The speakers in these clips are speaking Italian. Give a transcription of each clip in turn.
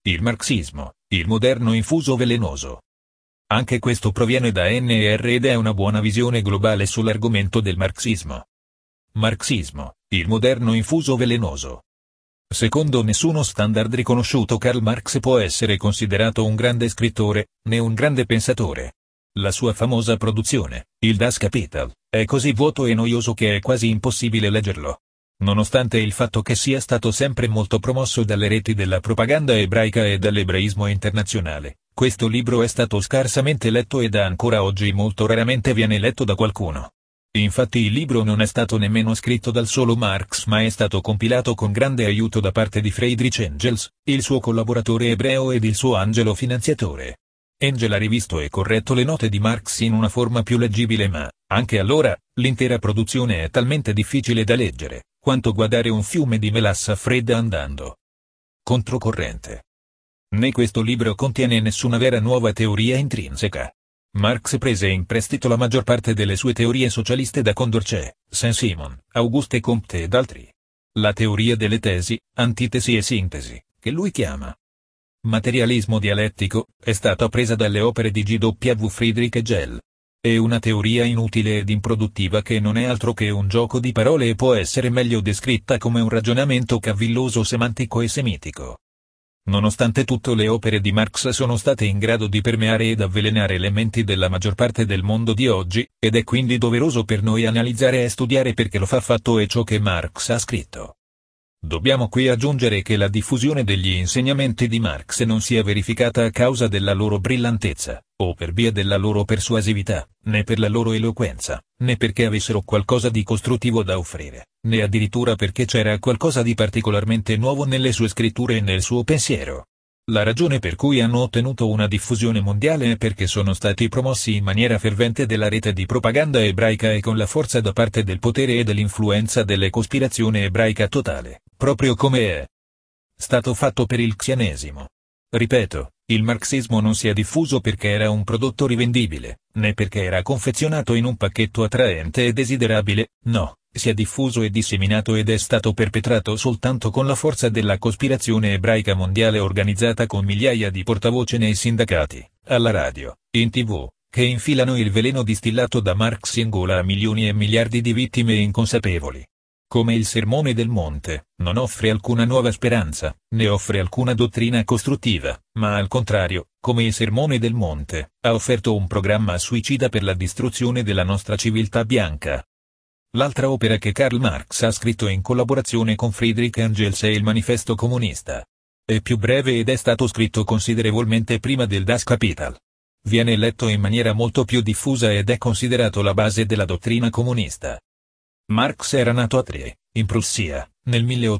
il marxismo, il moderno infuso velenoso. Anche questo proviene da NR ed è una buona visione globale sull'argomento del marxismo. Marxismo, il moderno infuso velenoso. Secondo nessuno standard riconosciuto Karl Marx può essere considerato un grande scrittore, né un grande pensatore. La sua famosa produzione, il Das Kapital, è così vuoto e noioso che è quasi impossibile leggerlo. Nonostante il fatto che sia stato sempre molto promosso dalle reti della propaganda ebraica e dall'ebraismo internazionale, questo libro è stato scarsamente letto ed ancora oggi molto raramente viene letto da qualcuno. Infatti il libro non è stato nemmeno scritto dal solo Marx ma è stato compilato con grande aiuto da parte di Friedrich Engels, il suo collaboratore ebreo ed il suo angelo finanziatore. Engels ha rivisto e corretto le note di Marx in una forma più leggibile ma, anche allora, l'intera produzione è talmente difficile da leggere, quanto guardare un fiume di melassa fredda andando controcorrente. Né questo libro contiene nessuna vera nuova teoria intrinseca. Marx prese in prestito la maggior parte delle sue teorie socialiste da Condorcet, Saint-Simon, Auguste Comte ed altri. La teoria delle tesi, antitesi e sintesi, che lui chiama materialismo dialettico, è stata presa dalle opere di G.W. Friedrich Hegel. È una teoria inutile ed improduttiva che non è altro che un gioco di parole e può essere meglio descritta come un ragionamento cavilloso semantico e semitico. Nonostante tutto le opere di Marx sono state in grado di permeare ed avvelenare le menti della maggior parte del mondo di oggi, ed è quindi doveroso per noi analizzare e studiare perché lo fa fatto e ciò che Marx ha scritto. Dobbiamo qui aggiungere che la diffusione degli insegnamenti di Marx non sia verificata a causa della loro brillantezza, o per via della loro persuasività, né per la loro eloquenza, né perché avessero qualcosa di costruttivo da offrire, né addirittura perché c'era qualcosa di particolarmente nuovo nelle sue scritture e nel suo pensiero. La ragione per cui hanno ottenuto una diffusione mondiale è perché sono stati promossi in maniera fervente dalla rete di propaganda ebraica e con la forza da parte del potere e dell'influenza delle cospirazione ebraica totale, proprio come è stato fatto per il Cristianesimo. Ripeto, il marxismo non si è diffuso perché era un prodotto rivendibile, né perché era confezionato in un pacchetto attraente e desiderabile, no. Si è diffuso e disseminato ed è stato perpetrato soltanto con la forza della cospirazione ebraica mondiale organizzata con migliaia di portavoce nei sindacati, alla radio, in TV, che infilano il veleno distillato da Marx in gola a milioni e miliardi di vittime inconsapevoli. Come il Sermone del Monte, non offre alcuna nuova speranza, né offre alcuna dottrina costruttiva, ma al contrario, come il Sermone del Monte, ha offerto un programma suicida per la distruzione della nostra civiltà bianca. L'altra opera che Karl Marx ha scritto in collaborazione con Friedrich Engels è il Manifesto Comunista. È più breve ed è stato scritto considerevolmente prima del Das Kapital. Viene letto in maniera molto più diffusa ed è considerato la base della dottrina comunista. Marx era nato a Trier, in Prussia, nel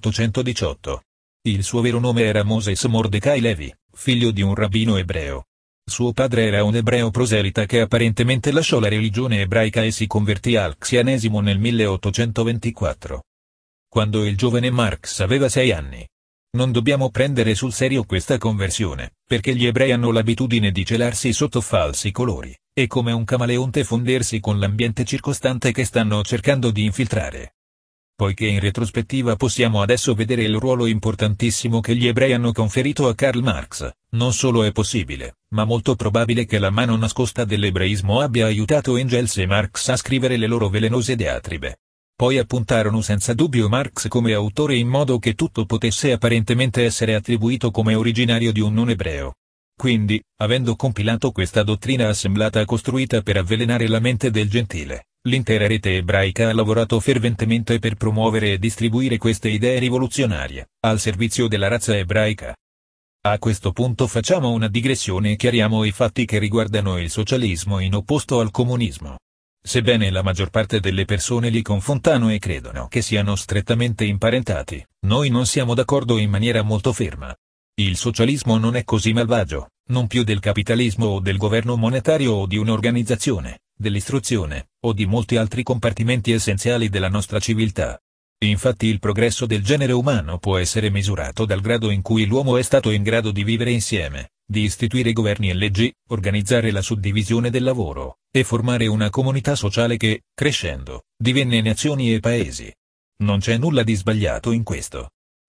1818. Il suo vero nome era Moses Mordecai Levi, figlio di un rabbino ebreo. Suo padre era un ebreo proselita che apparentemente lasciò la religione ebraica e si convertì al cristianesimo nel 1824. Quando il giovane Marx aveva 6 anni. Non dobbiamo prendere sul serio questa conversione, perché gli ebrei hanno l'abitudine di celarsi sotto falsi colori, e come un camaleonte fondersi con l'ambiente circostante che stanno cercando di infiltrare. Poiché in retrospettiva possiamo adesso vedere il ruolo importantissimo che gli ebrei hanno conferito a Karl Marx, non solo è possibile, ma molto probabile che la mano nascosta dell'ebraismo abbia aiutato Engels e Marx a scrivere le loro velenose diatribe. Poi appuntarono senza dubbio Marx come autore in modo che tutto potesse apparentemente essere attribuito come originario di un non ebreo. Quindi, avendo compilato questa dottrina assemblata e costruita per avvelenare la mente del gentile, l'intera rete ebraica ha lavorato ferventemente per promuovere e distribuire queste idee rivoluzionarie, al servizio della razza ebraica. A questo punto facciamo una digressione e chiariamo i fatti che riguardano il socialismo in opposto al comunismo. Sebbene la maggior parte delle persone li confondano e credono che siano strettamente imparentati, noi non siamo d'accordo in maniera molto ferma. Il socialismo non è così malvagio, non più del capitalismo o del governo monetario o di un'organizzazione, dell'istruzione, o di molti altri compartimenti essenziali della nostra civiltà. Infatti il progresso del genere umano può essere misurato dal grado in cui l'uomo è stato in grado di vivere insieme, di istituire governi e leggi, organizzare la suddivisione del lavoro, e formare una comunità sociale che, crescendo, divenne nazioni e paesi. Non c'è nulla di sbagliato in questo.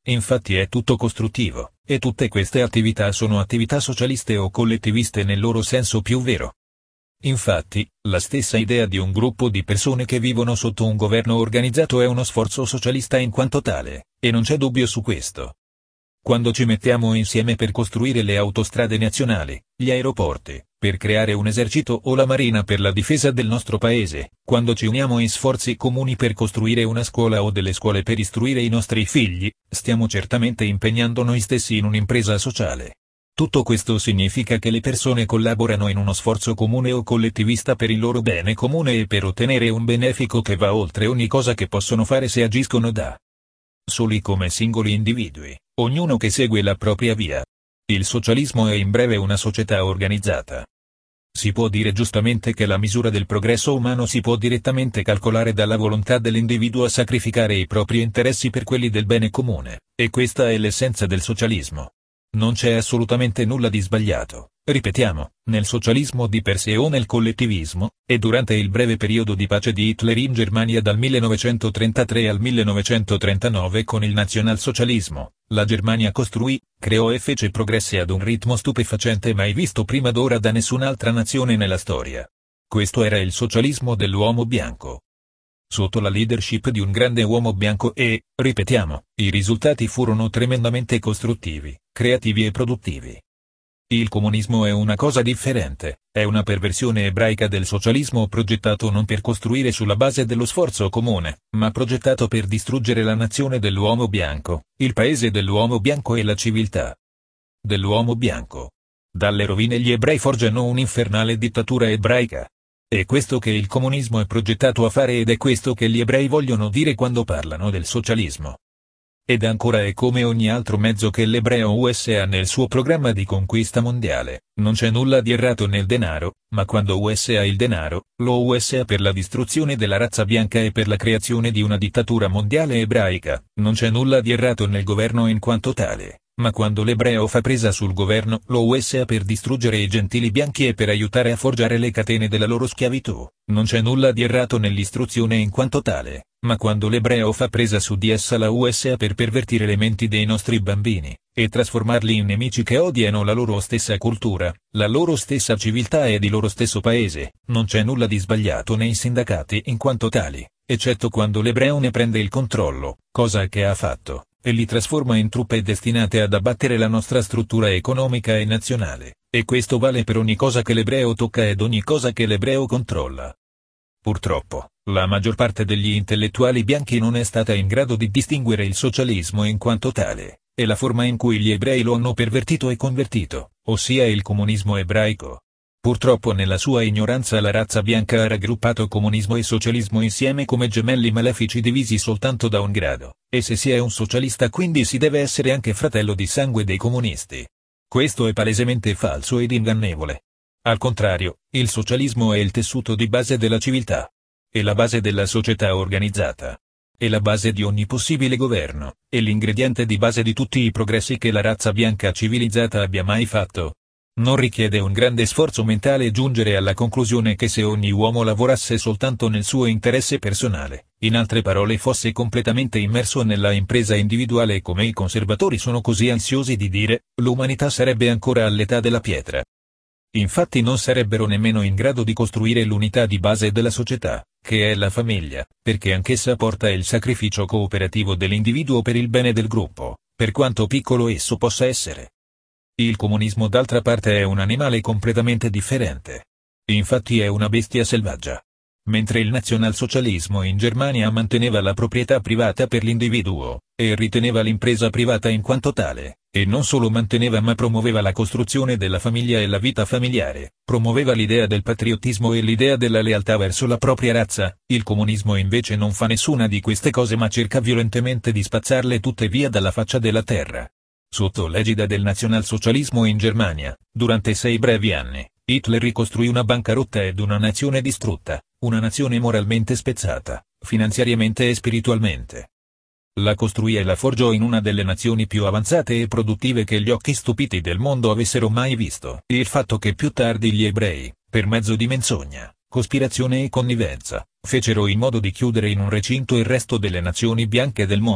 Infatti è tutto costruttivo, e tutte queste attività sono attività socialiste o collettiviste nel loro senso più vero. Infatti, la stessa idea di un gruppo di persone che vivono sotto un governo organizzato è uno sforzo socialista in quanto tale, e non c'è dubbio su questo. Quando ci mettiamo insieme per costruire le autostrade nazionali, gli aeroporti, per creare un esercito o la marina per la difesa del nostro paese, quando ci uniamo in sforzi comuni per costruire una scuola o delle scuole per istruire i nostri figli, stiamo certamente impegnando noi stessi in un'impresa sociale. Tutto questo significa che le persone collaborano in uno sforzo comune o collettivista per il loro bene comune e per ottenere un benefico che va oltre ogni cosa che possono fare se agiscono da soli come singoli individui, ognuno che segue la propria via. Il socialismo è in breve una società organizzata. Si può dire giustamente che la misura del progresso umano si può direttamente calcolare dalla volontà dell'individuo a sacrificare i propri interessi per quelli del bene comune, e questa è l'essenza del socialismo. Non c'è assolutamente nulla di sbagliato, ripetiamo, nel socialismo di per sé o nel collettivismo, e durante il breve periodo di pace di Hitler in Germania dal 1933 al 1939 con il nazionalsocialismo, la Germania costruì, creò e fece progressi ad un ritmo stupefacente mai visto prima d'ora da nessun'altra nazione nella storia. Questo era il socialismo dell'uomo bianco. Sotto la leadership di un grande uomo bianco e, ripetiamo, i risultati furono tremendamente costruttivi, creativi e produttivi. Il comunismo è una cosa differente, è una perversione ebraica del socialismo progettato non per costruire sulla base dello sforzo comune, ma progettato per distruggere la nazione dell'uomo bianco, il paese dell'uomo bianco e la civiltà dell'uomo bianco. Dalle rovine gli ebrei forgiano un'infernale dittatura ebraica. È questo che il comunismo è progettato a fare ed è questo che gli ebrei vogliono dire quando parlano del socialismo. Ed ancora è come ogni altro mezzo che l'ebreo USA ha nel suo programma di conquista mondiale, non c'è nulla di errato nel denaro, ma quando USA ha il denaro, lo USA per la distruzione della razza bianca e per la creazione di una dittatura mondiale ebraica, non c'è nulla di errato nel governo in quanto tale. Ma quando l'ebreo fa presa sul governo, lo USA per distruggere i gentili bianchi e per aiutare a forgiare le catene della loro schiavitù, non c'è nulla di errato nell'istruzione in quanto tale, ma quando l'ebreo fa presa su di essa la USA per pervertire le menti dei nostri bambini, e trasformarli in nemici che odiano la loro stessa cultura, la loro stessa civiltà ed il loro stesso paese, non c'è nulla di sbagliato nei sindacati in quanto tali, eccetto quando l'ebreo ne prende il controllo, cosa che ha fatto, e li trasforma in truppe destinate ad abbattere la nostra struttura economica e nazionale, e questo vale per ogni cosa che l'ebreo tocca ed ogni cosa che l'ebreo controlla. Purtroppo, la maggior parte degli intellettuali bianchi non è stata in grado di distinguere il socialismo in quanto tale, e la forma in cui gli ebrei lo hanno pervertito e convertito, ossia il comunismo ebraico. Purtroppo nella sua ignoranza la razza bianca ha raggruppato comunismo e socialismo insieme come gemelli malefici divisi soltanto da un grado, e se si è un socialista quindi si deve essere anche fratello di sangue dei comunisti. Questo è palesemente falso ed ingannevole. Al contrario, il socialismo è il tessuto di base della civiltà. È la base della società organizzata. È la base di ogni possibile governo, e l'ingrediente di base di tutti i progressi che la razza bianca civilizzata abbia mai fatto. Non richiede un grande sforzo mentale giungere alla conclusione che se ogni uomo lavorasse soltanto nel suo interesse personale, in altre parole fosse completamente immerso nella impresa individuale come i conservatori sono così ansiosi di dire, l'umanità sarebbe ancora all'età della pietra. Infatti non sarebbero nemmeno in grado di costruire l'unità di base della società, che è la famiglia, perché anch'essa porta il sacrificio cooperativo dell'individuo per il bene del gruppo, per quanto piccolo esso possa essere. Il comunismo d'altra parte è un animale completamente differente. Infatti è una bestia selvaggia. Mentre il nazionalsocialismo in Germania manteneva la proprietà privata per l'individuo, e riteneva l'impresa privata in quanto tale, e non solo manteneva ma promuoveva la costruzione della famiglia e la vita familiare, promuoveva l'idea del patriottismo e l'idea della lealtà verso la propria razza, il comunismo invece non fa nessuna di queste cose ma cerca violentemente di spazzarle tutte via dalla faccia della terra. Sotto l'egida del nazionalsocialismo in Germania, durante 6 brevi anni, Hitler ricostruì una bancarotta ed una nazione distrutta, una nazione moralmente spezzata, finanziariamente e spiritualmente. La costruì e la forgiò in una delle nazioni più avanzate e produttive che gli occhi stupiti del mondo avessero mai visto. Il fatto che più tardi gli ebrei, per mezzo di menzogna, cospirazione e connivenza, fecero in modo di chiudere in un recinto il resto delle nazioni bianche del mondo,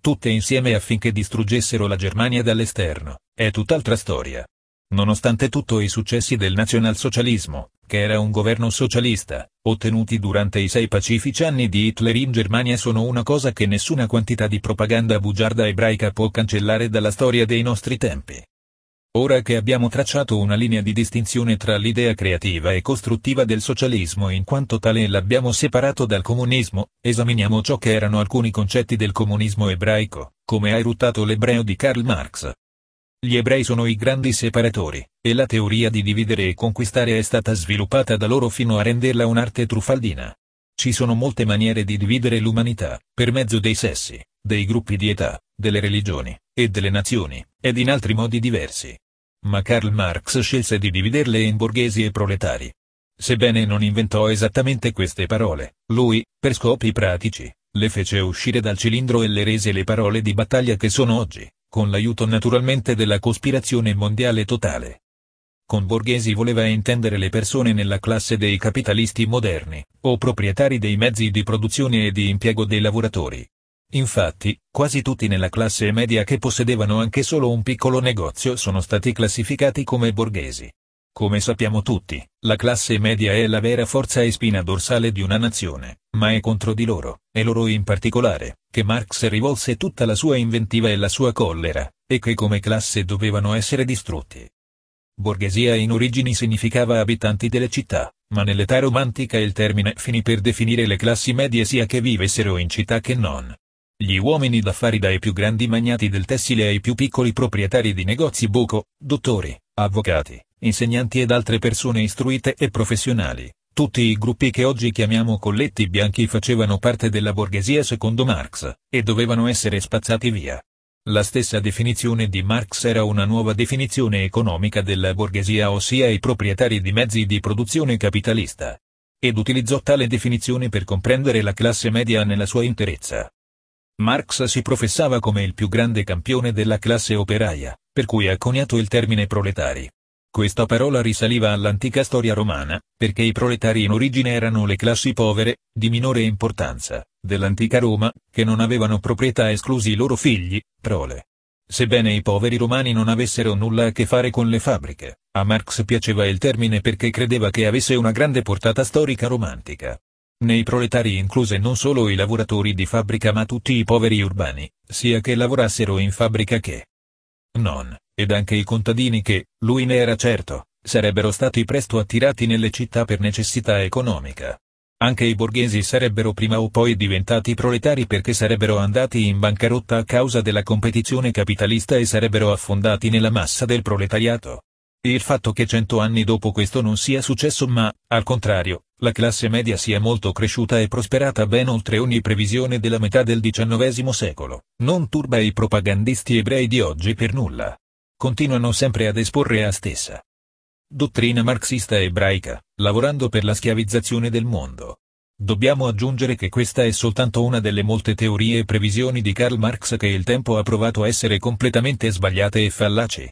tutte insieme affinché distruggessero la Germania dall'esterno, è tutt'altra storia. Nonostante tutto i successi del nazionalsocialismo, che era un governo socialista, ottenuti durante i 6 pacifici anni di Hitler in Germania sono una cosa che nessuna quantità di propaganda bugiarda ebraica può cancellare dalla storia dei nostri tempi. Ora che abbiamo tracciato una linea di distinzione tra l'idea creativa e costruttiva del socialismo in quanto tale e l'abbiamo separato dal comunismo, esaminiamo ciò che erano alcuni concetti del comunismo ebraico, come ha eruttato l'ebreo di Karl Marx. Gli ebrei sono i grandi separatori, e la teoria di dividere e conquistare è stata sviluppata da loro fino a renderla un'arte truffaldina. Ci sono molte maniere di dividere l'umanità, per mezzo dei sessi, dei gruppi di età, delle religioni, e delle nazioni, ed in altri modi diversi. Ma Karl Marx scelse di dividerle in borghesi e proletari. Sebbene non inventò esattamente queste parole, lui, per scopi pratici, le fece uscire dal cilindro e le rese le parole di battaglia che sono oggi, con l'aiuto naturalmente della cospirazione mondiale totale. Con borghesi voleva intendere le persone nella classe dei capitalisti moderni, o proprietari dei mezzi di produzione e di impiego dei lavoratori. Infatti, quasi tutti nella classe media che possedevano anche solo un piccolo negozio sono stati classificati come borghesi. Come sappiamo tutti, la classe media è la vera forza e spina dorsale di una nazione, ma è contro di loro, e loro in particolare, che Marx rivolse tutta la sua inventiva e la sua collera, e che come classe dovevano essere distrutti. Borghesia in origini significava abitanti delle città, ma nell'età romantica il termine finì per definire le classi medie sia che vivessero in città che non. Gli uomini d'affari dai più grandi magnati del tessile ai più piccoli proprietari di negozi buco, dottori, avvocati, insegnanti ed altre persone istruite e professionali, tutti i gruppi che oggi chiamiamo colletti bianchi facevano parte della borghesia secondo Marx, e dovevano essere spazzati via. La stessa definizione di Marx era una nuova definizione economica della borghesia ossia i proprietari di mezzi di produzione capitalista. Ed utilizzò tale definizione per comprendere la classe media nella sua interezza. Marx si professava come il più grande campione della classe operaia, per cui ha coniato il termine proletari. Questa parola risaliva all'antica storia romana, perché i proletari in origine erano le classi povere, di minore importanza, dell'antica Roma, che non avevano proprietà esclusi i loro figli, prole. Sebbene i poveri romani non avessero nulla a che fare con le fabbriche, a Marx piaceva il termine perché credeva che avesse una grande portata storica romantica. Nei proletari incluse non solo i lavoratori di fabbrica ma tutti i poveri urbani, sia che lavorassero in fabbrica che non, ed anche i contadini che, lui ne era certo, sarebbero stati presto attirati nelle città per necessità economica. Anche i borghesi sarebbero prima o poi diventati proletari perché sarebbero andati in bancarotta a causa della competizione capitalista e sarebbero affondati nella massa del proletariato. Il fatto che 100 anni dopo questo non sia successo ma, al contrario, la classe media sia molto cresciuta e prosperata ben oltre ogni previsione della metà del XIX secolo, non turba i propagandisti ebrei di oggi per nulla. Continuano sempre ad esporre a stessa dottrina marxista ebraica, lavorando per la schiavizzazione del mondo. Dobbiamo aggiungere che questa è soltanto una delle molte teorie e previsioni di Karl Marx che il tempo ha provato a essere completamente sbagliate e fallaci.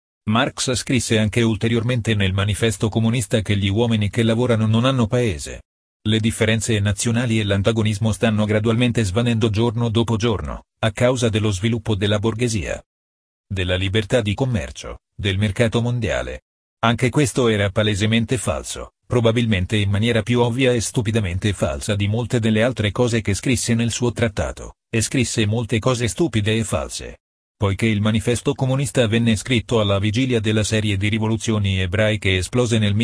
Marx scrisse anche ulteriormente nel Manifesto Comunista che gli uomini che lavorano non hanno paese. Le differenze nazionali e l'antagonismo stanno gradualmente svanendo giorno dopo giorno, a causa dello sviluppo della borghesia, della libertà di commercio, del mercato mondiale. Anche questo era palesemente falso, probabilmente in maniera più ovvia e stupidamente falsa di molte delle altre cose che scrisse nel suo trattato, e scrisse molte cose stupide e false. Poiché il Manifesto Comunista venne scritto alla vigilia della serie di rivoluzioni ebraiche esplose nel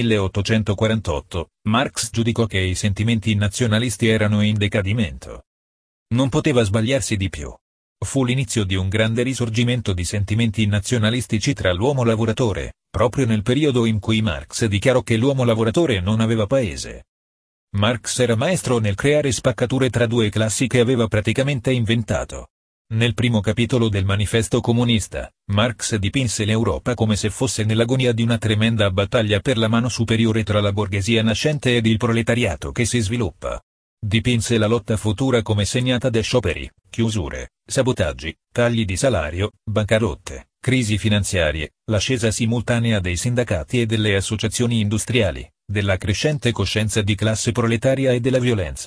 1848, Marx giudicò che i sentimenti nazionalisti erano in decadimento. Non poteva sbagliarsi di più. Fu l'inizio di un grande risorgimento di sentimenti nazionalistici tra l'uomo lavoratore, proprio nel periodo in cui Marx dichiarò che l'uomo lavoratore non aveva paese. Marx era maestro nel creare spaccature tra due classi che aveva praticamente inventato. Nel primo capitolo del Manifesto Comunista, Marx dipinse l'Europa come se fosse nell'agonia di una tremenda battaglia per la mano superiore tra la borghesia nascente ed il proletariato che si sviluppa. Dipinse la lotta futura come segnata da scioperi, chiusure, sabotaggi, tagli di salario, bancarotte, crisi finanziarie, l'ascesa simultanea dei sindacati e delle associazioni industriali, della crescente coscienza di classe proletaria e della violenza.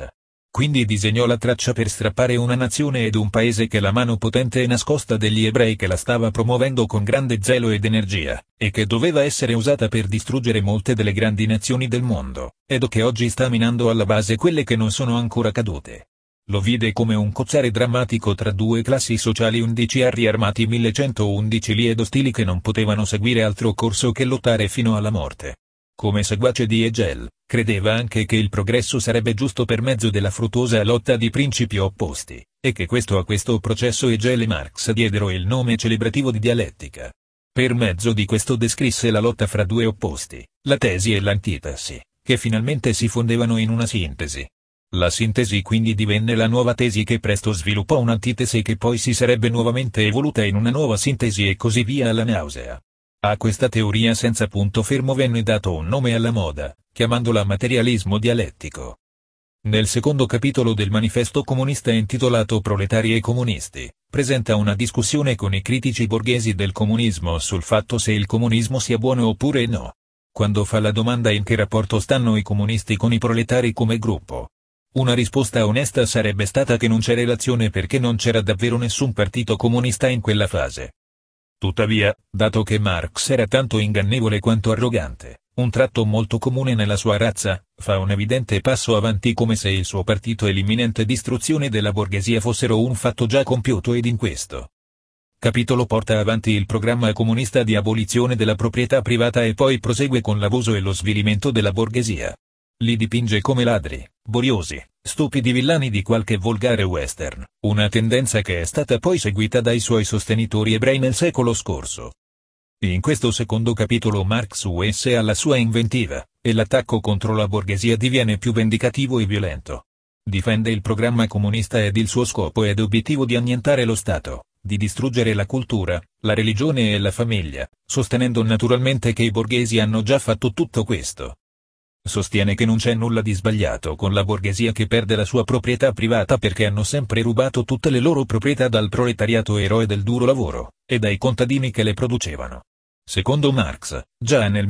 Quindi disegnò la traccia per strappare una nazione ed un paese che la mano potente e nascosta degli ebrei che la stava promuovendo con grande zelo ed energia, e che doveva essere usata per distruggere molte delle grandi nazioni del mondo, ed che oggi sta minando alla base quelle che non sono ancora cadute. Lo vide come un cozzare drammatico tra due classi sociali, 11 carri armati 1111 lì ed ostili che non potevano seguire altro corso che lottare fino alla morte. Come seguace di Hegel, credeva anche che il progresso sarebbe giusto per mezzo della fruttuosa lotta di principi opposti, e che a questo processo Hegel e Marx diedero il nome celebrativo di dialettica. Per mezzo di questo descrisse la lotta fra due opposti, la tesi e l'antitesi, che finalmente si fondevano in una sintesi. La sintesi quindi divenne la nuova tesi che presto sviluppò un'antitesi che poi si sarebbe nuovamente evoluta in una nuova sintesi e così via alla nausea. A questa teoria senza punto fermo venne dato un nome alla moda, chiamandola materialismo dialettico. Nel secondo capitolo del manifesto comunista intitolato Proletari e comunisti, presenta una discussione con i critici borghesi del comunismo sul fatto se il comunismo sia buono oppure no. Quando fa la domanda in che rapporto stanno i comunisti con i proletari come gruppo. Una risposta onesta sarebbe stata che non c'è relazione perché non c'era davvero nessun partito comunista in quella fase. Tuttavia, dato che Marx era tanto ingannevole quanto arrogante, un tratto molto comune nella sua razza, fa un evidente passo avanti come se il suo partito e l'imminente distruzione della borghesia fossero un fatto già compiuto ed in questo capitolo porta avanti il programma comunista di abolizione della proprietà privata e poi prosegue con l'abuso e lo svilimento della borghesia. Li dipinge come ladri, boriosi, stupidi villani di qualche volgare western, una tendenza che è stata poi seguita dai suoi sostenitori ebrei nel secolo scorso. In questo secondo capitolo Marx usa alla sua inventiva, e l'attacco contro la borghesia diviene più vendicativo e violento. Difende il programma comunista ed il suo scopo ed obiettivo di annientare lo Stato, di distruggere la cultura, la religione e la famiglia, sostenendo naturalmente che i borghesi hanno già fatto tutto questo. Sostiene che non c'è nulla di sbagliato con la borghesia che perde la sua proprietà privata perché hanno sempre rubato tutte le loro proprietà dal proletariato eroe del duro lavoro, e dai contadini che le producevano. Secondo Marx, già nel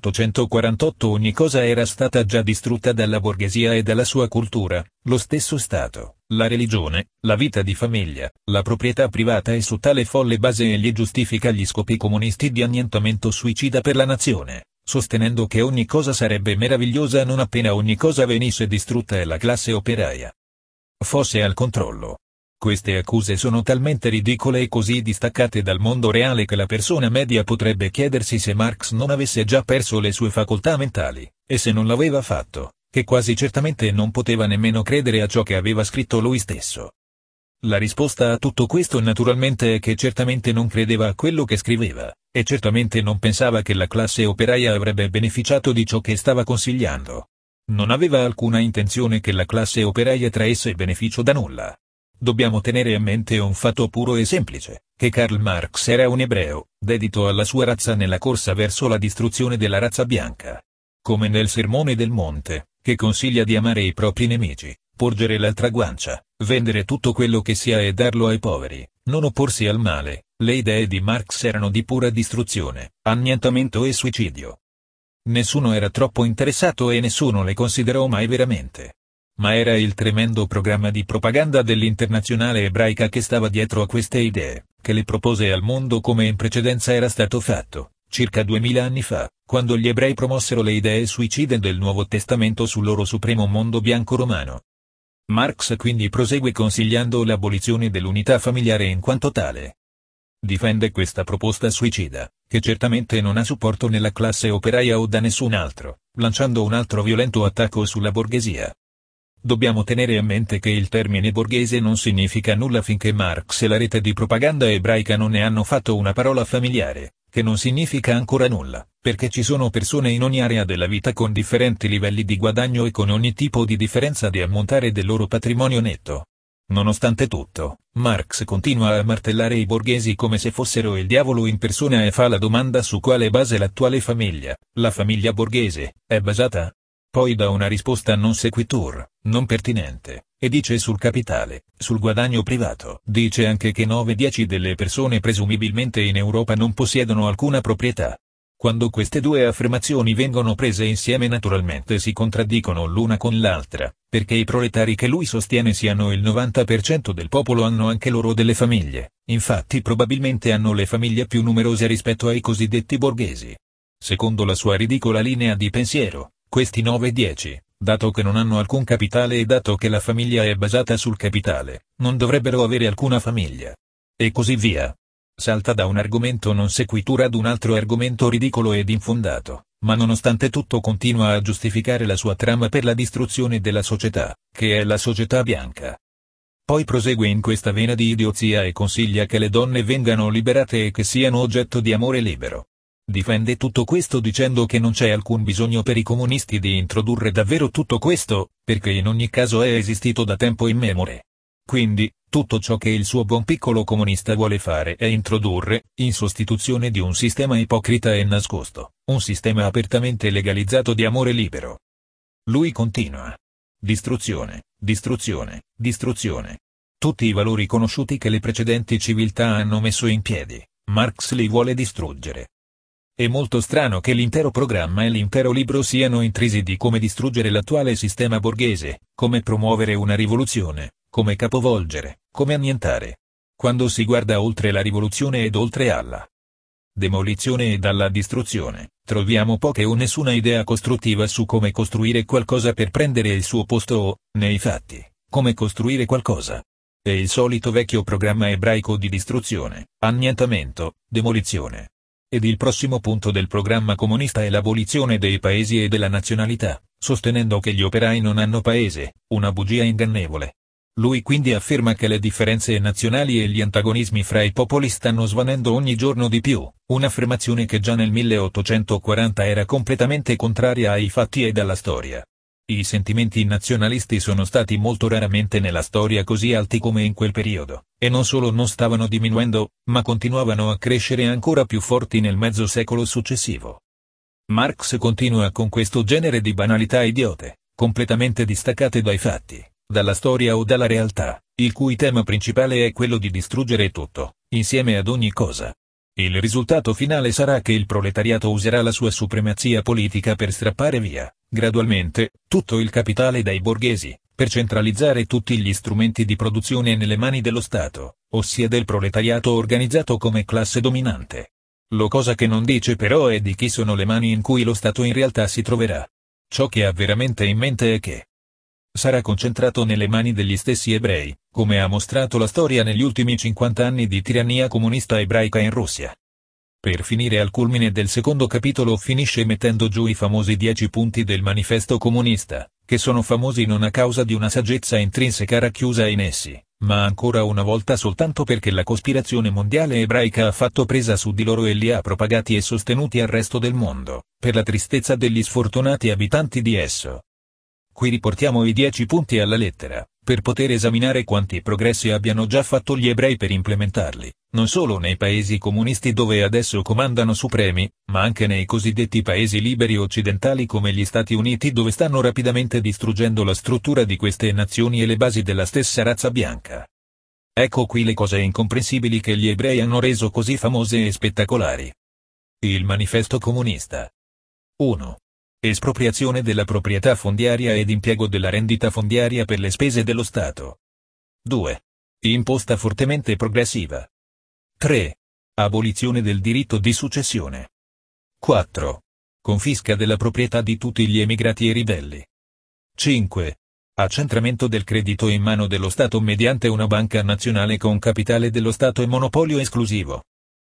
1848 ogni cosa era stata già distrutta dalla borghesia e dalla sua cultura, lo stesso Stato, la religione, la vita di famiglia, la proprietà privata e su tale folle base egli giustifica gli scopi comunisti di annientamento suicida per la nazione, sostenendo che ogni cosa sarebbe meravigliosa non appena ogni cosa venisse distrutta e la classe operaia fosse al controllo. Queste accuse sono talmente ridicole e così distaccate dal mondo reale che la persona media potrebbe chiedersi se Marx non avesse già perso le sue facoltà mentali, e se non l'aveva fatto, che quasi certamente non poteva nemmeno credere a ciò che aveva scritto lui stesso. La risposta a tutto questo naturalmente è che certamente non credeva a quello che scriveva, e certamente non pensava che la classe operaia avrebbe beneficiato di ciò che stava consigliando. Non aveva alcuna intenzione che la classe operaia traesse beneficio da nulla. Dobbiamo tenere a mente un fatto puro e semplice, che Karl Marx era un ebreo, dedito alla sua razza nella corsa verso la distruzione della razza bianca. Come nel Sermone del Monte, che consiglia di amare i propri nemici, porgere l'altra guancia, vendere tutto quello che si ha e darlo ai poveri, non opporsi al male, le idee di Marx erano di pura distruzione, annientamento e suicidio. Nessuno era troppo interessato e nessuno le considerò mai veramente. Ma era il tremendo programma di propaganda dell'Internazionale ebraica che stava dietro a queste idee, che le propose al mondo come in precedenza era stato fatto, circa 2000 anni fa, quando gli ebrei promossero le idee suicide del Nuovo Testamento sul loro supremo mondo bianco romano. Marx quindi prosegue consigliando l'abolizione dell'unità familiare in quanto tale. Difende questa proposta suicida, che certamente non ha supporto nella classe operaia o da nessun altro, lanciando un altro violento attacco sulla borghesia. Dobbiamo tenere a mente che il termine borghese non significa nulla finché Marx e la rete di propaganda ebraica non ne hanno fatto una parola familiare, che non significa ancora nulla, perché ci sono persone in ogni area della vita con differenti livelli di guadagno e con ogni tipo di differenza di ammontare del loro patrimonio netto. Nonostante tutto, Marx continua a martellare i borghesi come se fossero il diavolo in persona e fa la domanda su quale base l'attuale famiglia, la famiglia borghese, è basata? Poi dà una risposta non sequitur, non pertinente, e dice sul capitale, sul guadagno privato. Dice anche che 9/10 delle persone presumibilmente in Europa non possiedono alcuna proprietà. Quando queste due affermazioni vengono prese insieme naturalmente si contraddicono l'una con l'altra, perché i proletari che lui sostiene siano il 90% del popolo hanno anche loro delle famiglie, infatti probabilmente hanno le famiglie più numerose rispetto ai cosiddetti borghesi. Secondo la sua ridicola linea di pensiero, questi 9/10, dato che non hanno alcun capitale e dato che la famiglia è basata sul capitale, non dovrebbero avere alcuna famiglia. E così via. Salta da un argomento non sequitur ad un altro argomento ridicolo ed infondato, ma nonostante tutto continua a giustificare la sua trama per la distruzione della società, che è la società bianca. Poi prosegue in questa vena di idiozia e consiglia che le donne vengano liberate e che siano oggetto di amore libero. Difende tutto questo dicendo che non c'è alcun bisogno per i comunisti di introdurre davvero tutto questo, perché in ogni caso è esistito da tempo immemore. Quindi, tutto ciò che il suo buon piccolo comunista vuole fare è introdurre, in sostituzione di un sistema ipocrita e nascosto, un sistema apertamente legalizzato di amore libero. Lui continua. Distruzione, distruzione, distruzione. Tutti i valori conosciuti che le precedenti civiltà hanno messo in piedi, Marx li vuole distruggere. È molto strano che l'intero programma e l'intero libro siano intrisi di come distruggere l'attuale sistema borghese, come promuovere una rivoluzione, come capovolgere, come annientare. Quando si guarda oltre la rivoluzione ed oltre alla demolizione ed alla distruzione, troviamo poche o nessuna idea costruttiva su come costruire qualcosa per prendere il suo posto o, nei fatti, come costruire qualcosa. È il solito vecchio programma ebraico di distruzione, annientamento, demolizione. Ed il prossimo punto del programma comunista è l'abolizione dei paesi e della nazionalità, sostenendo che gli operai non hanno paese, una bugia ingannevole. Lui quindi afferma che le differenze nazionali e gli antagonismi fra i popoli stanno svanendo ogni giorno di più, un'affermazione che già nel 1840 era completamente contraria ai fatti ed alla storia. I sentimenti nazionalisti sono stati molto raramente nella storia così alti come in quel periodo, e non solo non stavano diminuendo, ma continuavano a crescere ancora più forti nel mezzo secolo successivo. Marx continua con questo genere di banalità idiote, completamente distaccate dai fatti, dalla storia o dalla realtà, il cui tema principale è quello di distruggere tutto, insieme ad ogni cosa. Il risultato finale sarà che il proletariato userà la sua supremazia politica per strappare via, gradualmente, tutto il capitale dai borghesi, per centralizzare tutti gli strumenti di produzione nelle mani dello Stato, ossia del proletariato organizzato come classe dominante. La cosa che non dice però è di chi sono le mani in cui lo Stato in realtà si troverà. Ciò che ha veramente in mente è che sarà concentrato nelle mani degli stessi ebrei, come ha mostrato la storia negli ultimi 50 anni di tirannia comunista ebraica in Russia. Per finire al culmine del secondo capitolo finisce mettendo giù i famosi 10 punti del manifesto comunista, che sono famosi non a causa di una saggezza intrinseca racchiusa in essi, ma ancora una volta soltanto perché la cospirazione mondiale ebraica ha fatto presa su di loro e li ha propagati e sostenuti al resto del mondo, per la tristezza degli sfortunati abitanti di esso. Qui riportiamo i 10 punti alla lettera, per poter esaminare quanti progressi abbiano già fatto gli ebrei per implementarli, non solo nei paesi comunisti dove adesso comandano supremi, ma anche nei cosiddetti paesi liberi occidentali come gli Stati Uniti dove stanno rapidamente distruggendo la struttura di queste nazioni e le basi della stessa razza bianca. Ecco qui le cose incomprensibili che gli ebrei hanno reso così famose e spettacolari. Il manifesto comunista. 1. Espropriazione della proprietà fondiaria ed impiego della rendita fondiaria per le spese dello Stato. 2. Imposta fortemente progressiva. 3. Abolizione del diritto di successione. 4. Confisca della proprietà di tutti gli emigrati e ribelli. 5. Accentramento del credito in mano dello Stato mediante una banca nazionale con capitale dello Stato e monopolio esclusivo.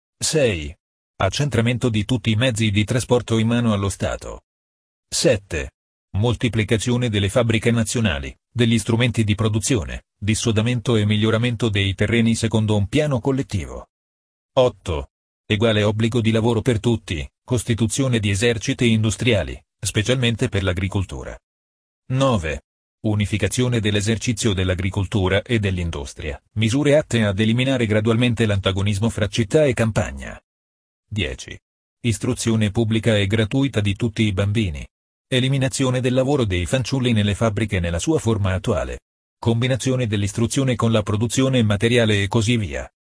6. Accentramento di tutti i mezzi di trasporto in mano allo Stato. 7. Moltiplicazione delle fabbriche nazionali, degli strumenti di produzione, dissodamento e miglioramento dei terreni secondo un piano collettivo. 8. Eguale obbligo di lavoro per tutti, costituzione di eserciti industriali, specialmente per l'agricoltura. 9. Unificazione dell'esercizio dell'agricoltura e dell'industria, misure atte ad eliminare gradualmente l'antagonismo fra città e campagna. 10. Istruzione pubblica e gratuita di tutti i bambini. Eliminazione del lavoro dei fanciulli nelle fabbriche nella sua forma attuale. Combinazione dell'istruzione con la produzione materiale e così via.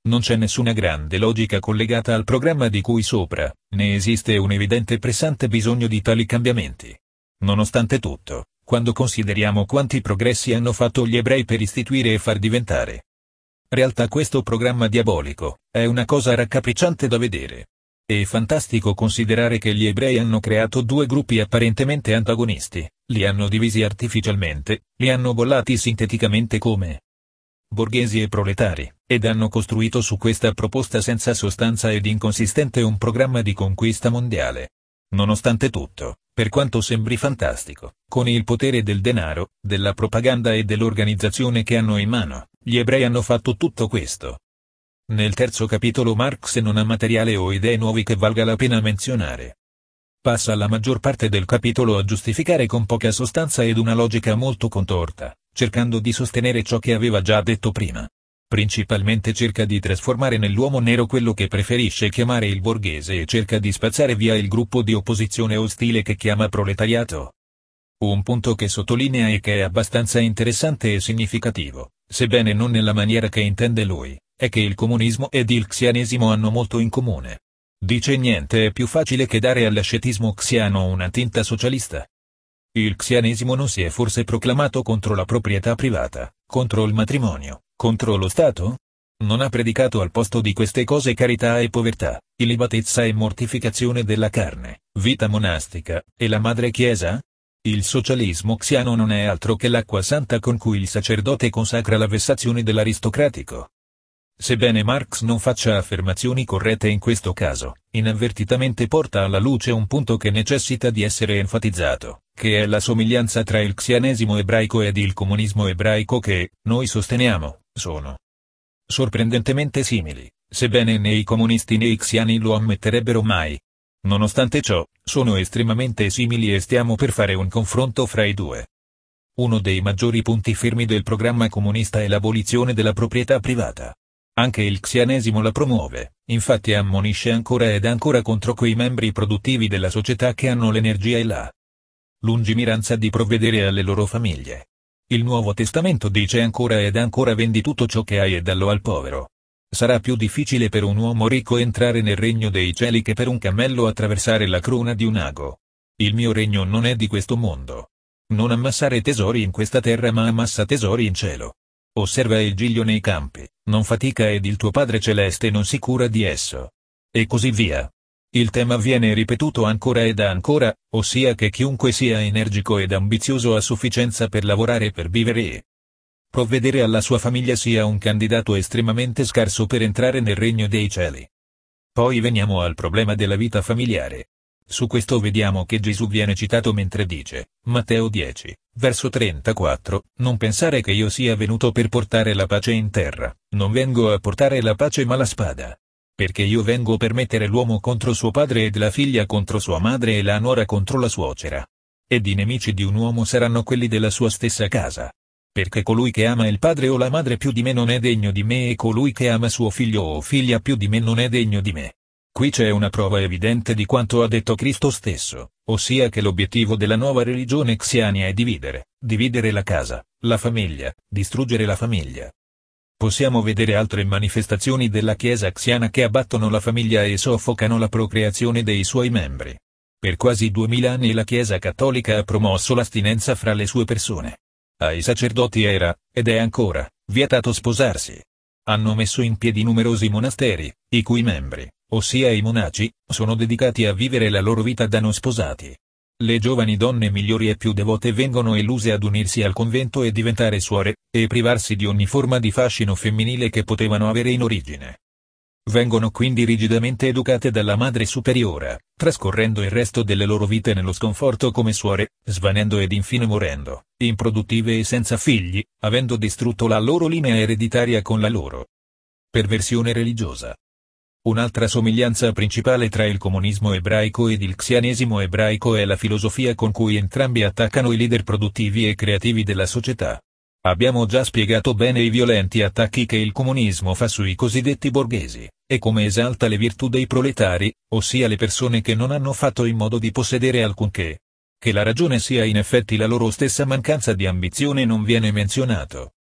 Non c'è nessuna grande logica collegata al programma di cui sopra, né esiste un evidente e pressante bisogno di tali cambiamenti. Nonostante tutto, quando consideriamo quanti progressi hanno fatto gli ebrei per istituire e far diventare realtà questo programma diabolico, è una cosa raccapricciante da vedere. È fantastico considerare che gli ebrei hanno creato due gruppi apparentemente antagonisti, li hanno divisi artificialmente, li hanno bollati sinteticamente come borghesi e proletari, ed hanno costruito su questa proposta senza sostanza ed inconsistente un programma di conquista mondiale. Nonostante tutto, per quanto sembri fantastico, con il potere del denaro, della propaganda e dell'organizzazione che hanno in mano, gli ebrei hanno fatto tutto questo. Nel terzo capitolo Marx non ha materiale o idee nuovi che valga la pena menzionare. Passa la maggior parte del capitolo a giustificare con poca sostanza ed una logica molto contorta, cercando di sostenere ciò che aveva già detto prima. Principalmente cerca di trasformare nell'uomo nero quello che preferisce chiamare il borghese e cerca di spazzare via il gruppo di opposizione ostile che chiama proletariato. Un punto che sottolinea e che è abbastanza interessante e significativo, sebbene non nella maniera che intende lui, è che il comunismo ed il xianesimo hanno molto in comune. Dice niente è più facile che dare all'ascetismo xiano una tinta socialista. Il xianesimo non si è forse proclamato contro la proprietà privata, contro il matrimonio, contro lo Stato? Non ha predicato al posto di queste cose carità e povertà, illibatezza e mortificazione della carne, vita monastica, e la madre Chiesa? Il socialismo xiano non è altro che l'acqua santa con cui il sacerdote consacra la vessazione dell'aristocratico. Sebbene Marx non faccia affermazioni corrette in questo caso, inavvertitamente porta alla luce un punto che necessita di essere enfatizzato, che è la somiglianza tra il xianesimo ebraico ed il comunismo ebraico che, noi sosteniamo, sono sorprendentemente simili, sebbene né i comunisti né i xiani lo ammetterebbero mai. Nonostante ciò, sono estremamente simili e stiamo per fare un confronto fra i due. Uno dei maggiori punti fermi del programma comunista è l'abolizione della proprietà privata. Anche il xianesimo la promuove, infatti ammonisce ancora ed ancora contro quei membri produttivi della società che hanno l'energia e la lungimiranza di provvedere alle loro famiglie. Il Nuovo Testamento dice ancora ed ancora vendi tutto ciò che hai e dallo al povero. Sarà più difficile per un uomo ricco entrare nel regno dei cieli che per un cammello attraversare la cruna di un ago. Il mio regno non è di questo mondo. Non ammassare tesori in questa terra ma ammassa tesori in cielo. Osserva il giglio nei campi, non fatica ed il tuo Padre Celeste non si cura di esso. E così via. Il tema viene ripetuto ancora ed ancora, ossia che chiunque sia energico ed ambizioso a sufficienza per lavorare per vivere e provvedere alla sua famiglia sia un candidato estremamente scarso per entrare nel regno dei cieli. Poi veniamo al problema della vita familiare. Su questo vediamo che Gesù viene citato mentre dice, Matteo 10, verso 34, non pensare che io sia venuto per portare la pace in terra, non vengo a portare la pace ma la spada. Perché io vengo per mettere l'uomo contro suo padre ed la figlia contro sua madre e la nuora contro la suocera. Ed i nemici di un uomo saranno quelli della sua stessa casa. Perché colui che ama il padre o la madre più di me non è degno di me e colui che ama suo figlio o figlia più di me non è degno di me. Qui c'è una prova evidente di quanto ha detto Cristo stesso, ossia che l'obiettivo della nuova religione xiania è dividere la casa, la famiglia, distruggere la famiglia. Possiamo vedere altre manifestazioni della Chiesa xiana che abbattono la famiglia e soffocano la procreazione dei suoi membri. Per quasi 2000 anni la Chiesa cattolica ha promosso l'astinenza fra le sue persone. Ai sacerdoti era, ed è ancora, vietato sposarsi. Hanno messo in piedi numerosi monasteri, i cui membri, ossia i monaci, sono dedicati a vivere la loro vita da non sposati. Le giovani donne migliori e più devote vengono illuse ad unirsi al convento e diventare suore, e privarsi di ogni forma di fascino femminile che potevano avere in origine. Vengono quindi rigidamente educate dalla Madre Superiora, trascorrendo il resto delle loro vite nello sconforto come suore, svanendo ed infine morendo, improduttive e senza figli, avendo distrutto la loro linea ereditaria con la loro perversione religiosa. Un'altra somiglianza principale tra il comunismo ebraico ed il xianesimo ebraico è la filosofia con cui entrambi attaccano i leader produttivi e creativi della società. Abbiamo già spiegato bene i violenti attacchi che il comunismo fa sui cosiddetti borghesi, e come esalta le virtù dei proletari, ossia le persone che non hanno fatto in modo di possedere alcunché. Che la ragione sia in effetti la loro stessa mancanza di ambizione non viene menzionato.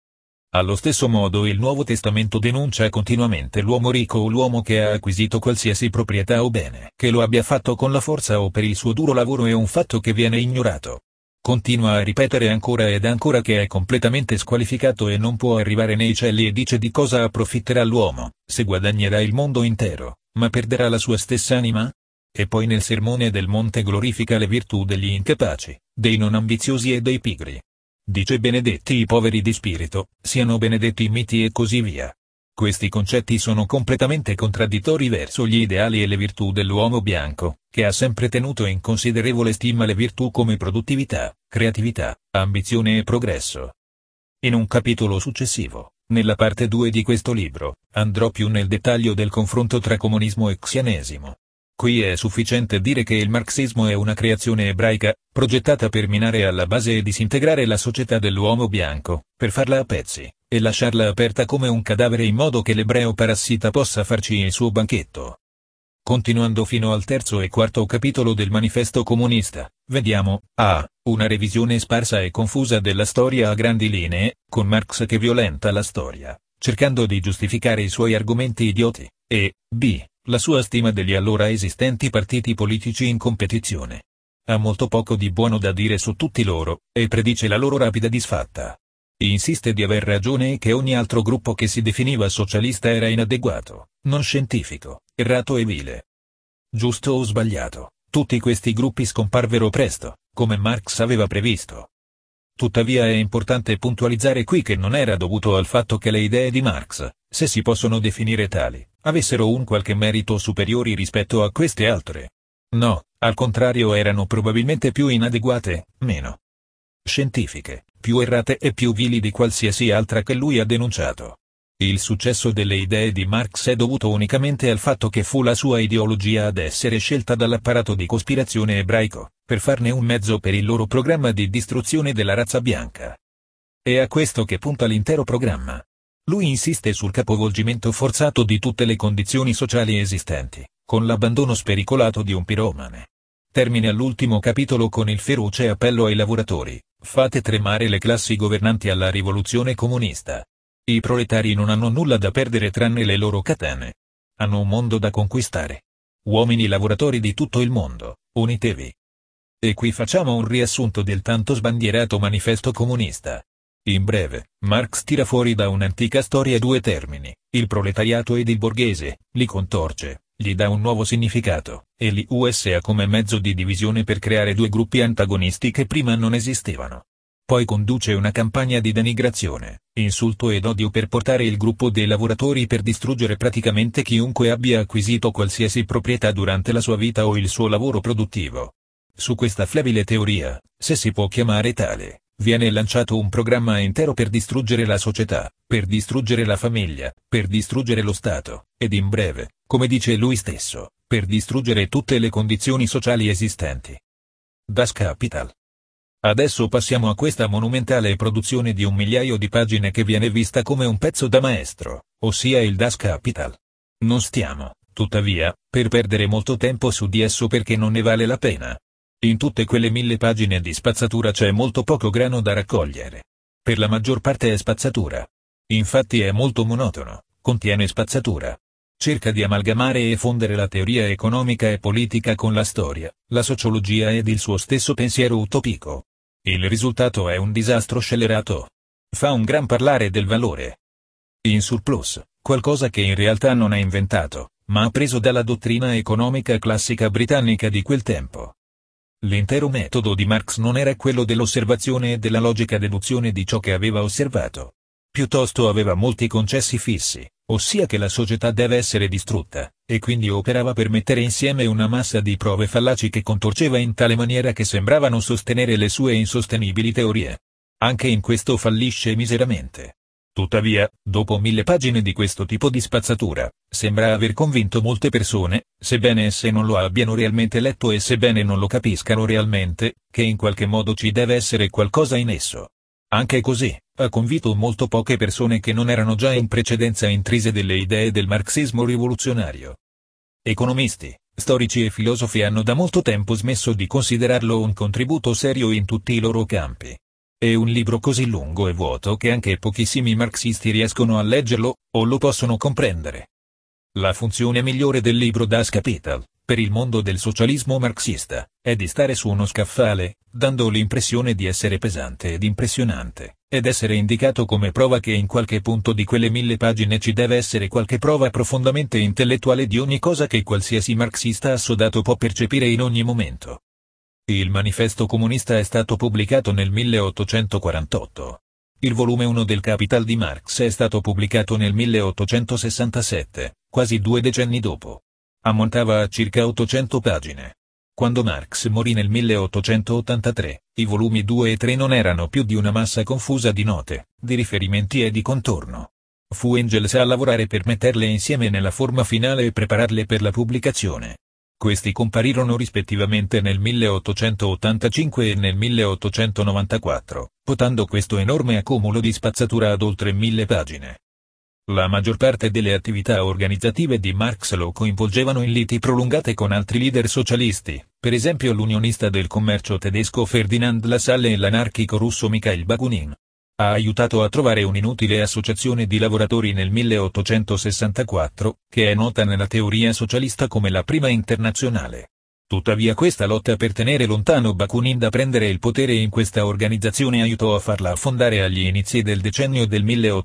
Allo stesso modo il Nuovo Testamento denuncia continuamente l'uomo ricco o l'uomo che ha acquisito qualsiasi proprietà o bene. Che lo abbia fatto con la forza o per il suo duro lavoro è un fatto che viene ignorato. Continua a ripetere ancora ed ancora che è completamente squalificato e non può arrivare nei cieli e dice di cosa approfitterà l'uomo, se guadagnerà il mondo intero, ma perderà la sua stessa anima? E poi nel Sermone del Monte glorifica le virtù degli incapaci, dei non ambiziosi e dei pigri. Dice benedetti i poveri di spirito, siano benedetti i miti e così via. Questi concetti sono completamente contraddittori verso gli ideali e le virtù dell'uomo bianco, che ha sempre tenuto in considerevole stima le virtù come produttività, creatività, ambizione e progresso. In un capitolo successivo, nella parte 2 di questo libro, andrò più nel dettaglio del confronto tra comunismo e xianesimo. Qui è sufficiente dire che il marxismo è una creazione ebraica, progettata per minare alla base e disintegrare la società dell'uomo bianco, per farla a pezzi, e lasciarla aperta come un cadavere in modo che l'ebreo parassita possa farci il suo banchetto. Continuando fino al terzo e quarto capitolo del Manifesto Comunista, vediamo, a. Una revisione sparsa e confusa della storia a grandi linee, con Marx che violenta la storia, cercando di giustificare i suoi argomenti idioti, e, b. La sua stima degli allora esistenti partiti politici in competizione. Ha molto poco di buono da dire su tutti loro, e predice la loro rapida disfatta. Insiste di aver ragione e che ogni altro gruppo che si definiva socialista era inadeguato, non scientifico, errato e vile. Giusto o sbagliato, tutti questi gruppi scomparvero presto, come Marx aveva previsto. Tuttavia è importante puntualizzare qui che non era dovuto al fatto che le idee di Marx, se si possono definire tali, avessero un qualche merito superiori rispetto a queste altre. No, al contrario erano probabilmente più inadeguate, meno scientifiche, più errate e più vili di qualsiasi altra che lui ha denunciato. Il successo delle idee di Marx è dovuto unicamente al fatto che fu la sua ideologia ad essere scelta dall'apparato di cospirazione ebraico, per farne un mezzo per il loro programma di distruzione della razza bianca. È a questo che punta l'intero programma. Lui insiste sul capovolgimento forzato di tutte le condizioni sociali esistenti, con l'abbandono spericolato di un piromane. Termina l'ultimo capitolo con il feroce appello ai lavoratori: fate tremare le classi governanti alla rivoluzione comunista. I proletari non hanno nulla da perdere tranne le loro catene. Hanno un mondo da conquistare. Uomini lavoratori di tutto il mondo, unitevi. E qui facciamo un riassunto del tanto sbandierato manifesto comunista. In breve, Marx tira fuori da un'antica storia due termini, il proletariato ed il borghese, li contorce, gli dà un nuovo significato, e li usa come mezzo di divisione per creare due gruppi antagonisti che prima non esistevano. Poi conduce una campagna di denigrazione, insulto ed odio per portare il gruppo dei lavoratori per distruggere praticamente chiunque abbia acquisito qualsiasi proprietà durante la sua vita o il suo lavoro produttivo. Su questa flebile teoria, se si può chiamare tale, viene lanciato un programma intero per distruggere la società, per distruggere la famiglia, per distruggere lo Stato, ed in breve, come dice lui stesso, per distruggere tutte le condizioni sociali esistenti. Das Kapital. Adesso passiamo a questa monumentale produzione di 1 migliaio di pagine che viene vista come un pezzo da maestro, ossia il Das Kapital. Non stiamo, tuttavia, per perdere molto tempo su di esso perché non ne vale la pena. In tutte quelle 1000 pagine di spazzatura c'è molto poco grano da raccogliere. Per la maggior parte è spazzatura. Infatti è molto monotono, contiene spazzatura. Cerca di amalgamare e fondere la teoria economica e politica con la storia, la sociologia ed il suo stesso pensiero utopico. Il risultato è un disastro scellerato. Fa un gran parlare del valore in surplus, qualcosa che in realtà non ha inventato, ma ha preso dalla dottrina economica classica britannica di quel tempo. L'intero metodo di Marx non era quello dell'osservazione e della logica deduzione di ciò che aveva osservato. Piuttosto aveva molti concessi fissi, ossia che la società deve essere distrutta, e quindi operava per mettere insieme una massa di prove fallaci che contorceva in tale maniera che sembravano sostenere le sue insostenibili teorie. Anche in questo fallisce miseramente. Tuttavia, dopo 1000 pagine di questo tipo di spazzatura, sembra aver convinto molte persone, sebbene esse non lo abbiano realmente letto e sebbene non lo capiscano realmente, che in qualche modo ci deve essere qualcosa in esso. Anche così, ha convinto molto poche persone che non erano già in precedenza intrise delle idee del marxismo rivoluzionario. Economisti, storici e filosofi hanno da molto tempo smesso di considerarlo un contributo serio in tutti i loro campi. È un libro così lungo e vuoto che anche pochissimi marxisti riescono a leggerlo, o lo possono comprendere. La funzione migliore del libro Das Kapital, per il mondo del socialismo marxista, è di stare su uno scaffale, dando l'impressione di essere pesante ed impressionante, ed essere indicato come prova che in qualche punto di quelle 1000 pagine ci deve essere qualche prova profondamente intellettuale di ogni cosa che qualsiasi marxista assodato può percepire in ogni momento. Il Manifesto Comunista è stato pubblicato nel 1848. Il volume 1 del Capital di Marx è stato pubblicato nel 1867, quasi 2 decenni dopo. Ammontava a circa 800 pagine. Quando Marx morì nel 1883, i volumi 2 e 3 non erano più di una massa confusa di note, di riferimenti e di contorno. Fu Engels a lavorare per metterle insieme nella forma finale e prepararle per la pubblicazione. Questi comparirono rispettivamente nel 1885 e nel 1894, portando questo enorme accumulo di spazzatura ad oltre 1000 pagine. La maggior parte delle attività organizzative di Marx lo coinvolgevano in liti prolungate con altri leader socialisti, per esempio l'unionista del commercio tedesco Ferdinand Lassalle e l'anarchico russo Mikhail Bakunin. Ha aiutato a trovare un'inutile associazione di lavoratori nel 1864, che è nota nella teoria socialista come la prima internazionale. Tuttavia questa lotta per tenere lontano Bakunin da prendere il potere in questa organizzazione aiutò a farla affondare agli inizi del decennio del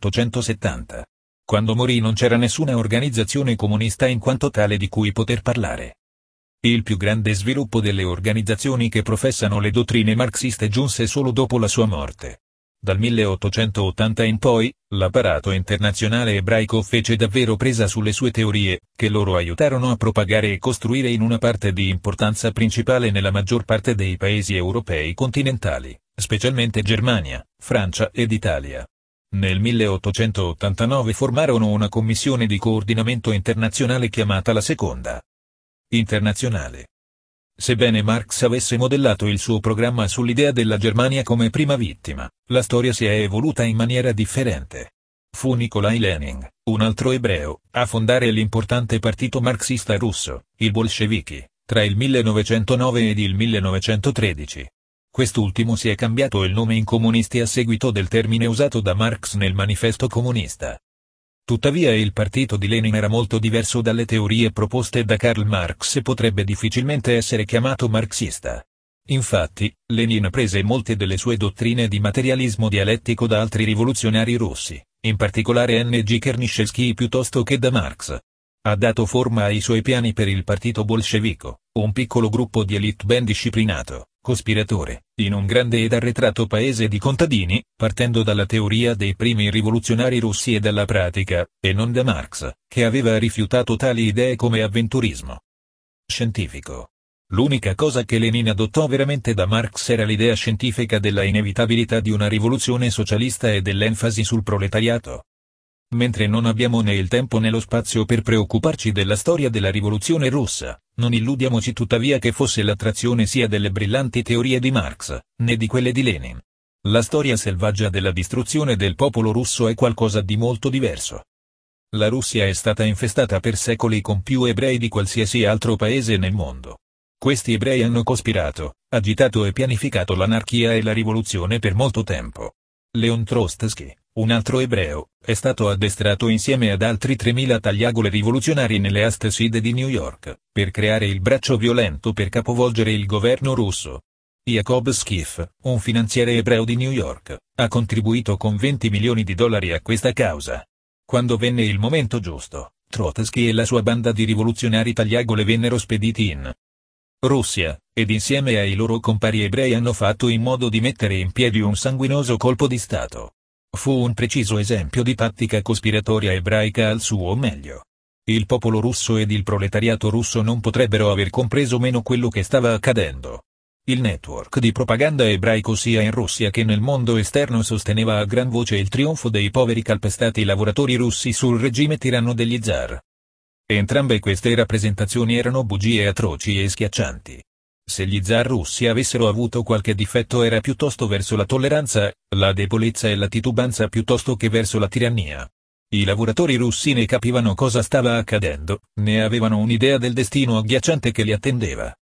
1870. Quando morì non c'era nessuna organizzazione comunista in quanto tale di cui poter parlare. Il più grande sviluppo delle organizzazioni che professano le dottrine marxiste giunse solo dopo la sua morte. Dal 1880 in poi, l'apparato internazionale ebraico fece davvero presa sulle sue teorie, che loro aiutarono a propagare e costruire in una parte di importanza principale nella maggior parte dei paesi europei continentali, specialmente Germania, Francia ed Italia. Nel 1889 formarono una commissione di coordinamento internazionale chiamata la Seconda Internazionale. Sebbene Marx avesse modellato il suo programma sull'idea della Germania come prima vittima, la storia si è evoluta in maniera differente. Fu Nikolai Lenin, un altro ebreo, a fondare l'importante partito marxista russo, i bolscevichi, tra il 1909 ed il 1913. Quest'ultimo si è cambiato il nome in comunisti a seguito del termine usato da Marx nel Manifesto Comunista. Tuttavia il partito di Lenin era molto diverso dalle teorie proposte da Karl Marx e potrebbe difficilmente essere chiamato marxista. Infatti, Lenin prese molte delle sue dottrine di materialismo dialettico da altri rivoluzionari russi, in particolare N.G. Chernyshevsky piuttosto che da Marx. Ha dato forma ai suoi piani per il partito bolscevico, un piccolo gruppo di élite ben disciplinato, cospiratore, in un grande ed arretrato paese di contadini, partendo dalla teoria dei primi rivoluzionari russi e dalla pratica, e non da Marx, che aveva rifiutato tali idee come avventurismo scientifico. L'unica cosa che Lenin adottò veramente da Marx era l'idea scientifica della inevitabilità di una rivoluzione socialista e dell'enfasi sul proletariato. Mentre non abbiamo né il tempo né lo spazio per preoccuparci della storia della rivoluzione russa, non illudiamoci tuttavia che fosse l'attrazione sia delle brillanti teorie di Marx, né di quelle di Lenin. La storia selvaggia della distruzione del popolo russo è qualcosa di molto diverso. La Russia è stata infestata per secoli con più ebrei di qualsiasi altro paese nel mondo. Questi ebrei hanno cospirato, agitato e pianificato l'anarchia e la rivoluzione per molto tempo. Leon Trotsky, un altro ebreo, è stato addestrato insieme ad altri 3000 tagliagole rivoluzionari nelle Ast-Side di New York, per creare il braccio violento per capovolgere il governo russo. Jacob Schiff, un finanziere ebreo di New York, ha contribuito con $20 milioni a questa causa. Quando venne il momento giusto, Trotsky e la sua banda di rivoluzionari tagliagole vennero spediti in Russia, ed insieme ai loro compari ebrei hanno fatto in modo di mettere in piedi un sanguinoso colpo di Stato. Fu un preciso esempio di tattica cospiratoria ebraica al suo meglio. Il popolo russo ed il proletariato russo non potrebbero aver compreso meno quello che stava accadendo. Il network di propaganda ebraico sia in Russia che nel mondo esterno sosteneva a gran voce il trionfo dei poveri calpestati lavoratori russi sul regime tiranno degli zar. Entrambe queste rappresentazioni erano bugie atroci e schiaccianti. Se gli zar russi avessero avuto qualche difetto era piuttosto verso la tolleranza, la debolezza e la titubanza piuttosto che verso la tirannia. I lavoratori russi ne capivano cosa stava accadendo, ne avevano un'idea del destino agghiacciante che li attendeva.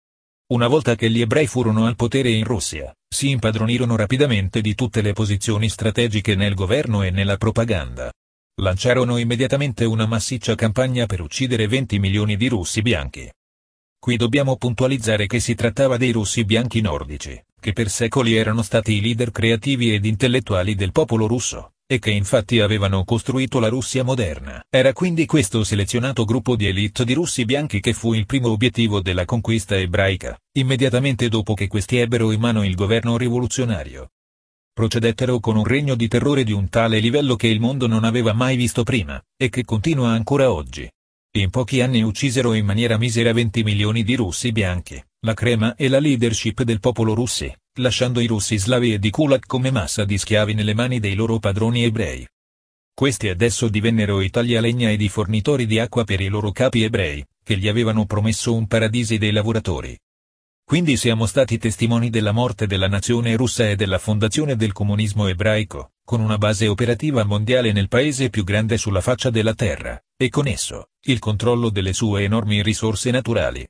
Una volta che gli ebrei furono al potere in Russia, si impadronirono rapidamente di tutte le posizioni strategiche nel governo e nella propaganda. Lanciarono immediatamente una massiccia campagna per uccidere 20 milioni di russi bianchi. Qui dobbiamo puntualizzare che si trattava dei russi bianchi nordici, che per secoli erano stati i leader creativi ed intellettuali del popolo russo, e che infatti avevano costruito la Russia moderna. Era quindi questo selezionato gruppo di élite di russi bianchi che fu il primo obiettivo della conquista ebraica, immediatamente dopo che questi ebbero in mano il governo rivoluzionario. Procedettero con un regno di terrore di un tale livello che il mondo non aveva mai visto prima, e che continua ancora oggi. In pochi anni uccisero in maniera misera 20 milioni di russi bianchi, la crema e la leadership del popolo russi, lasciando i russi slavi e di kulak come massa di schiavi nelle mani dei loro padroni ebrei. Questi adesso divennero i taglialegna ed i fornitori di acqua per i loro capi ebrei, che gli avevano promesso un paradiso dei lavoratori. Quindi siamo stati testimoni della morte della nazione russa e della fondazione del comunismo ebraico, con una base operativa mondiale nel paese più grande sulla faccia della terra, e con esso, il controllo delle sue enormi risorse naturali.